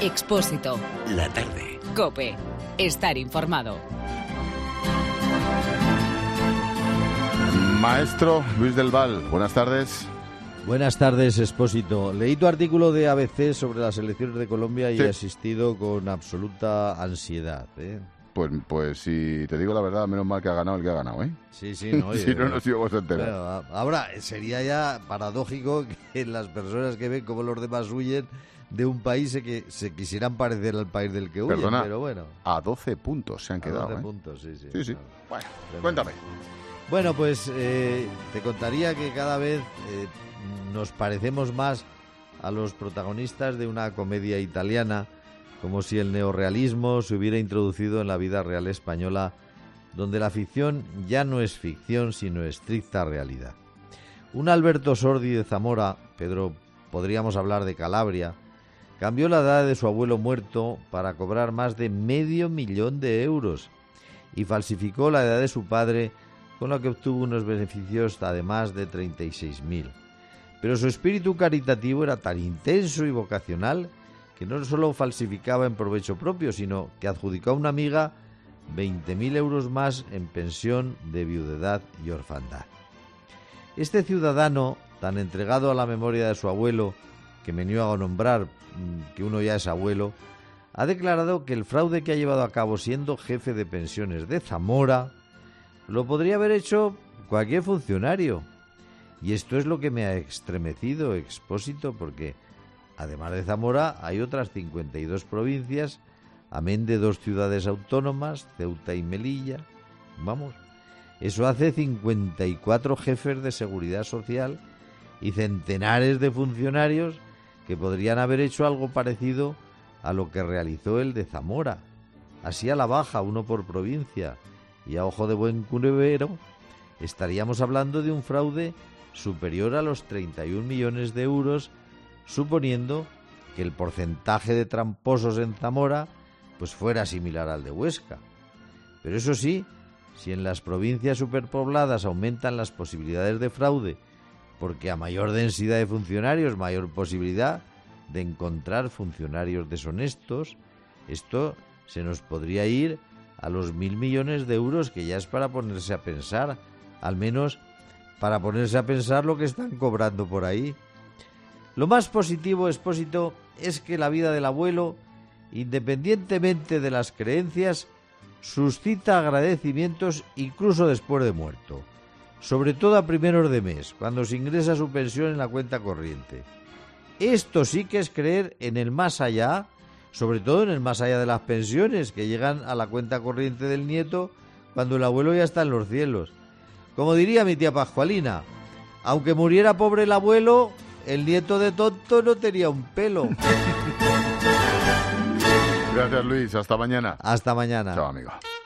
Expósito. La tarde. COPE. Estar informado. Maestro Luis del Val, buenas tardes. Buenas tardes, Expósito. Leí tu artículo de ABC sobre las elecciones de Colombia y he asistido con absoluta ansiedad, ¿eh? Pues si te digo la verdad, menos mal que ha ganado el que ha ganado, ¿eh? Sí, no. Si no nos íbamos a enterar. Bueno, ahora, sería ya paradójico que las personas que ven cómo los demás huyen de un país que se quisieran parecer al país del que huyen. Perdona, pero bueno. A 12 puntos se han quedado, 12 puntos, sí. Sí. Bueno, Tremendo. cuéntame. Bueno, pues te contaría que cada vez nos parecemos más a los protagonistas de una comedia italiana, como si el neorrealismo se hubiera introducido en la vida real española, donde la ficción ya no es ficción, sino estricta realidad. Un Alberto Sordi de Zamora, Pedro, podríamos hablar de Calabria, cambió la edad de su abuelo muerto para cobrar más de 500.000 euros y falsificó la edad de su padre, con lo que obtuvo unos beneficios además de 36.000. Pero su espíritu caritativo era tan intenso y vocacional que no solo falsificaba en provecho propio, sino que adjudicó a una amiga 20.000 euros más en pensión de viudedad y orfandad. Este ciudadano, tan entregado a la memoria de su abuelo, que me niego a nombrar, que uno ya es abuelo, ha declarado que el fraude que ha llevado a cabo siendo jefe de pensiones de Zamora lo podría haber hecho cualquier funcionario. Y esto es lo que me ha estremecido, Expósito, porque además de Zamora hay otras 52 provincias, amén de 2 ciudades autónomas, Ceuta y Melilla. Vamos, eso hace 54 jefes de seguridad social y centenares de funcionarios que podrían haber hecho algo parecido a lo que realizó el de Zamora. Así a la baja, uno por provincia, y a ojo de buen cunevero, estaríamos hablando de un fraude superior a los 31 millones de euros, suponiendo que el porcentaje de tramposos en Zamora pues fuera similar al de Huesca. Pero eso sí, si en las provincias superpobladas aumentan las posibilidades de fraude, porque a mayor densidad de funcionarios, mayor posibilidad de encontrar funcionarios deshonestos, esto se nos podría ir a los 1.000 millones de euros, que ya es para ponerse a pensar, al menos para ponerse a pensar lo que están cobrando por ahí. Lo más positivo, Expósito, es que la vida del abuelo, independientemente de las creencias, suscita agradecimientos incluso después de muerto, sobre todo a primeros de mes, cuando se ingresa su pensión en la cuenta corriente. Esto sí que es creer en el más allá, sobre todo en el más allá de las pensiones, que llegan a la cuenta corriente del nieto cuando el abuelo ya está en los cielos. Como diría mi tía Pascualina, aunque muriera pobre el abuelo, el nieto de tonto no tenía un pelo. Gracias, Luis. Hasta mañana. Hasta mañana. Chao, amigo.